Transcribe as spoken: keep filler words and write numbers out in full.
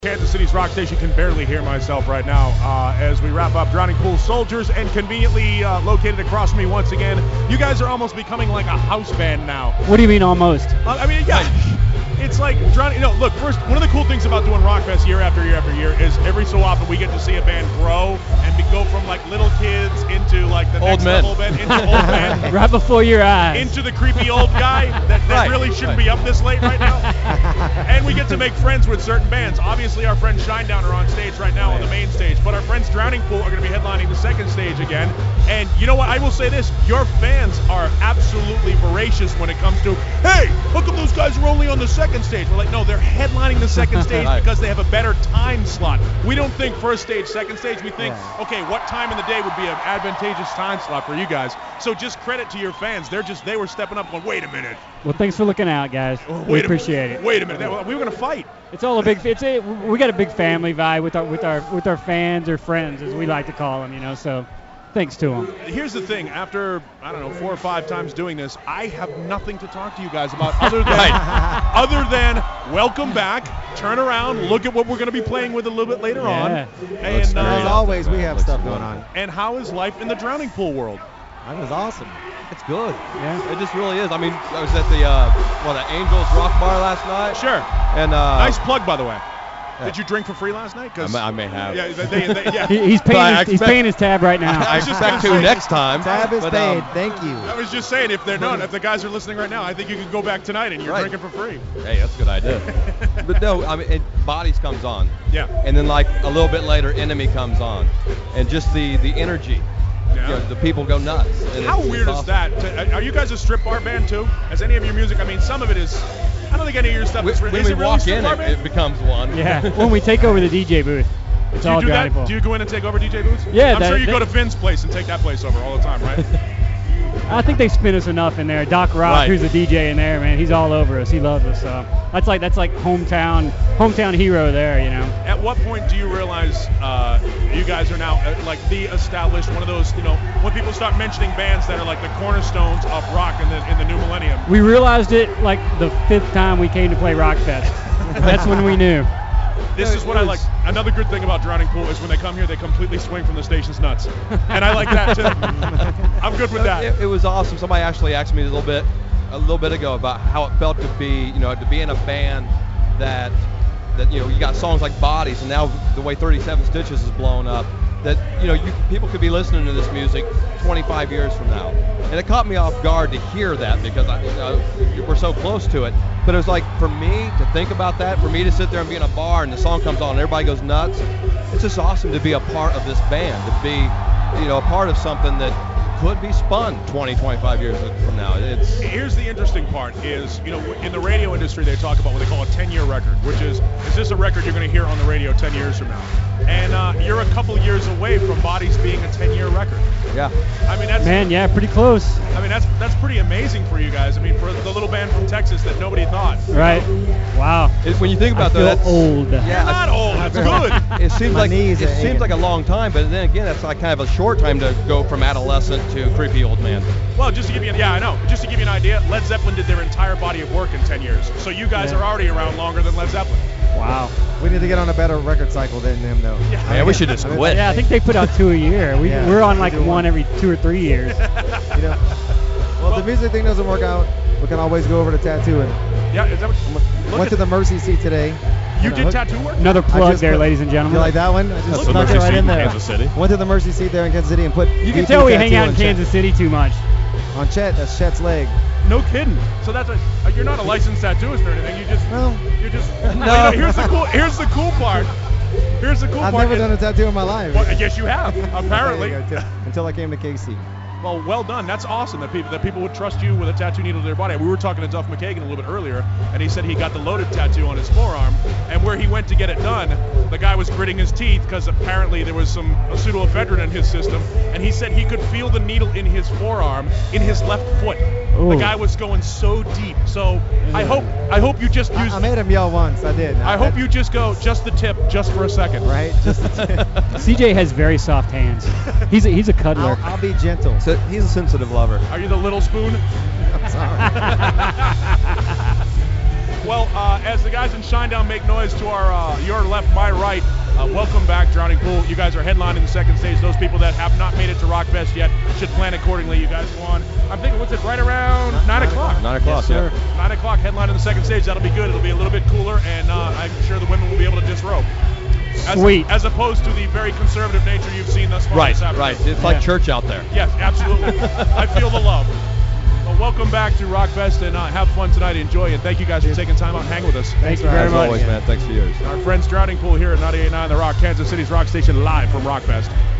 Kansas City's rock station can barely hear myself right now uh, as we wrap up Drowning Pool Soldiers, and conveniently uh, located across from me once again. You guys are almost becoming like a house band now. What do you mean almost? Uh, I mean, yeah, it's like Drowning. You know, look, first, one of the cool things about doing Rockfest year after year after year is every so often we get to see a band grow and be, go from like little kids into like the old next men. level band, into old men. Right before your eyes. Into the creepy old guy that, that Right, really shouldn't right. be up this late right now. And we get to make friends with certain bands. Obviously, our friends Shinedown are on stage right now on the main stage, but our friends Drowning Pool are going to be headlining the second stage again. And you know what? I will say this. Your fans are absolutely voracious when it comes to, hey, how come those guys are only on the second stage? We're like, no, they're headlining the second stage Right. because they have a better time slot. We don't think first stage, second stage. We think, Yeah. okay, what time in the day would be an advantageous time slot for you guys? So just credit to your fans. They're just, they were stepping up going, wait a minute. Well, thanks for looking out, guys. Oh, we wait a appreciate minute. it. Wait a minute. That- We were going to fight. It's all a big. It's a. We got a big family vibe with our with our with our fans or friends, as we like to call them. You know, so thanks to them. Here's the thing. After, I don't know, four or five times doing this, I have nothing to talk to you guys about other than, other than welcome back, turn around, look at what we're going to be playing with a little bit later on. Yeah. And, As uh, always, we have stuff going on. and how is life in the Drowning Pool world? That was awesome. It's good. Yeah. It just really is. I mean, I was at the uh, well, the Angels Rock Bar last night. Sure. And uh, Nice plug, by the way. Did you drink for free last night? 'Cause- I may- I may have. Yeah, they, they, yeah. He, he's paying. I His, he's expect- paying his tab right now. I was just expect to gonna say- next time. Tab is but, paid. um, Thank you. I was just saying, if they're not, if the guys are listening right now, I think you can go back tonight and you're Right. drinking for free. Hey, that's a good idea. But no, I mean, it, Bodies comes on. Yeah. And then like a little bit later, Enemy comes on, and just the the energy. Yeah. You know, the people go nuts. And How it's- weird it's is awesome. that? To- Are you guys a strip bar band too? As any of your music? I mean, some of it is. I don't think any of your stuff When, is. Re- when is we it really walk strip in, bar it, band? it becomes one. Yeah. When we take over the D J booth, it's do all you do Drowning that? Pool. Do you go in and take over D J booths? Yeah, I'm that- sure you that- go to Finn's place and take that place over all the time, right? I think they spin us enough in there. Doc Rock, Right. who's the D J in there, man, he's all over us. He loves us. So that's like that's like hometown hometown hero there, you know. At what point do you realize uh, you guys are now uh, like the established one of those? You know, when people start mentioning bands that are like the cornerstones of rock in the in the new millennium. We realized it like the fifth time we came to play Rockfest. That's when we knew. This Yeah, is it what I was- like. Another good thing about Drowning Pool is when they come here, they completely swing from the station's nuts, and I like that too. I'm good with that. It, it was awesome. Somebody actually asked me a little bit, a little bit ago about how it felt to be, you know, to be in a band that, that you know, you got songs like Bodies, and now the way thirty-seven Stitches is blown up, that you know, you people could be listening to this music twenty-five years from now, and it caught me off guard to hear that because I, you know, we're so close to it. But it was like for me to think about that, for me to sit there and be in a bar and the song comes on and everybody goes nuts. It's just awesome to be a part of this band, to be, you know, a part of something that could be spun twenty, twenty-five years from now. It's Here's the interesting part is, you know, in the radio industry, they talk about what they call a ten-year record, which is, is this a record you're going to hear on the radio ten years from now? And uh, you're a couple years away from Bodies being a ten-year record. yeah. I mean, that's Man, yeah, pretty close. I mean, that's that's pretty amazing for you guys. I mean, for the little band from Texas that nobody thought. Right? Wow. It, when you think I about feel that, that's old. You're Yeah, not old. It's good. It seems My like knees it are seems hanging. like a long time, but then again, that's like kind of a short time to go from adolescent to creepy old man. Well, just to give you, yeah, I know. Just to give you an idea, Led Zeppelin did their entire body of work in ten years. So you guys Yeah. are already around longer than Led Zeppelin. Wow. We need to get on a better record cycle than them, though. Yeah. Man, we should just I mean, quit. Yeah, I think they put out two a year. We, Yeah, we're on we like do one one. every two or three years. You know. Well, if the music thing doesn't work out, we can always go over to tattooing. Yeah, is that what, look Went at to the Mercy Seat today. You And I did hooked- tattoo work? Another I plug just there, put- ladies and gentlemen. You like that one? I just Look, snuck Mercy it right Seat in in there. Kansas City. Went to the Mercy Seat there in Kansas City and put. You V can P tell we hang tattoo out in on Chet. Kansas City too much. On Chet, that's Chet's leg. No kidding. So that's a, uh, you're not a licensed tattooist or anything. You just, Well, you're just. No. Well, you know, here's the cool. Here's the cool part. Here's the cool I've part. never is- done a tattoo in my life. Well, yes, you have. Apparently. There you go, until, until I came to K C. Well, well done. That's awesome that people that people would trust you with a tattoo needle to their body. We were talking to Duff McKagan a little bit earlier, and he said he got the loaded tattoo on his forearm, and where he went to get it done, the guy was gritting his teeth because apparently there was some pseudoephedrine in his system, and he said he could feel the needle in his forearm, in his left foot. The Ooh. guy was going so deep. So I hope I hope you just I, use. I made him yell once. I did. I hope you just go just the tip, just for a second. Right? Just C J has very soft hands. He's a, he's a cuddler. I'll, I'll be gentle. So he's a sensitive lover. Are you the little spoon? I'm sorry. Well, uh, as the guys in Shinedown make noise to our uh, your left, my right, uh, welcome back, Drowning Pool. You guys are headlining the second stage. Those people that have not made it to Rockfest yet should plan accordingly. You guys go on. I'm thinking, what's it, right around nine o'clock? Nine o'clock, Yes, sir. yeah. Nine o'clock, headlining the second stage. That'll be good. It'll be a little bit cooler, and uh, I'm sure the women will be able to disrobe. As, Sweet. As opposed to the very conservative nature you've seen thus far Right, this afternoon. right. It's like Yeah. church out there. Yes, absolutely. I feel the love. Well, welcome back to Rockfest, and uh, have fun tonight. Enjoy it. Thank you guys for taking time out and hang with us. Thank you for very As much. always, man. Thanks for yours. Our friends Drowning Pool here at ninety-eight point nine The Rock, Kansas City's rock station, live from Rockfest.